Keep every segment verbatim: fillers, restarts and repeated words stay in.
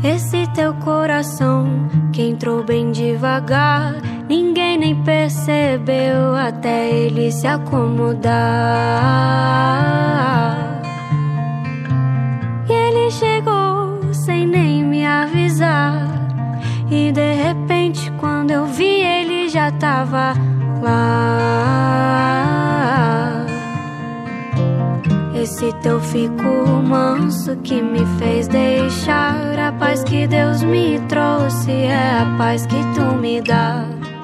Esse teu coração que entrou bem devagar, ninguém nem percebeu até ele se acomodar. E ele chegou sem nem me avisar, e de repente quando eu vi ele já tava lá. Esse teu fico manso que me fez deixar a paz que Deus me trouxe, é a paz que tu me dá.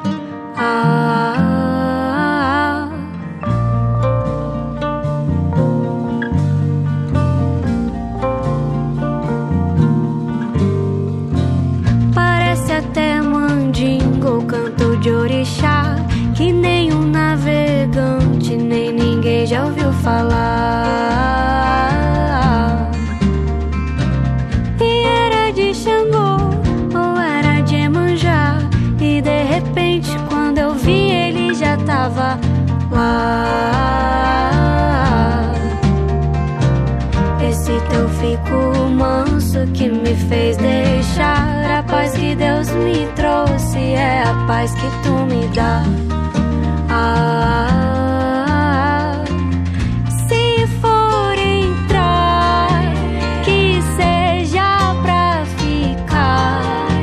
Ah, parece até mandingo, canto de orixá, que nenhum navegante nem ninguém já ouviu falar. E era de Xangô ou era de Iemanjá, e de repente quando eu vi ele já tava lá. Esse teu fico manso que me fez deixar a paz que Deus me trouxe, é a paz que tu me dá. Ah, se for entrar, que seja pra ficar,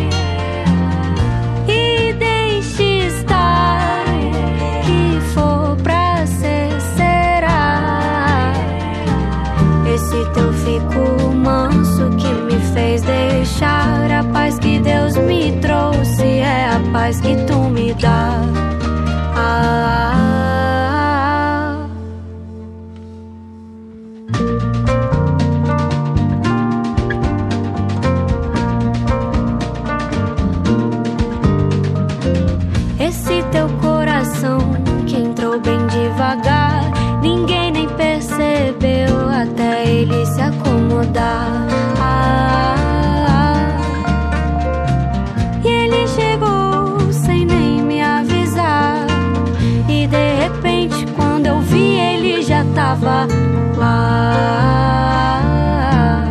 e deixe estar, que for pra ser, será. Esse teu fico manso que me fez deixar a paz que Deus me trouxe, é a paz que tu me dá. Ah, esse teu coração que entrou bem devagar, ninguém nem percebeu até ele se acomodar. Ah, e ele chegou sem nem me avisar, e de repente quando eu vi ele já tava lá.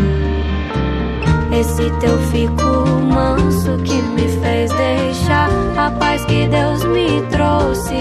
Esse teu fico manso que me fez deixar a paz que Deus me trouxe,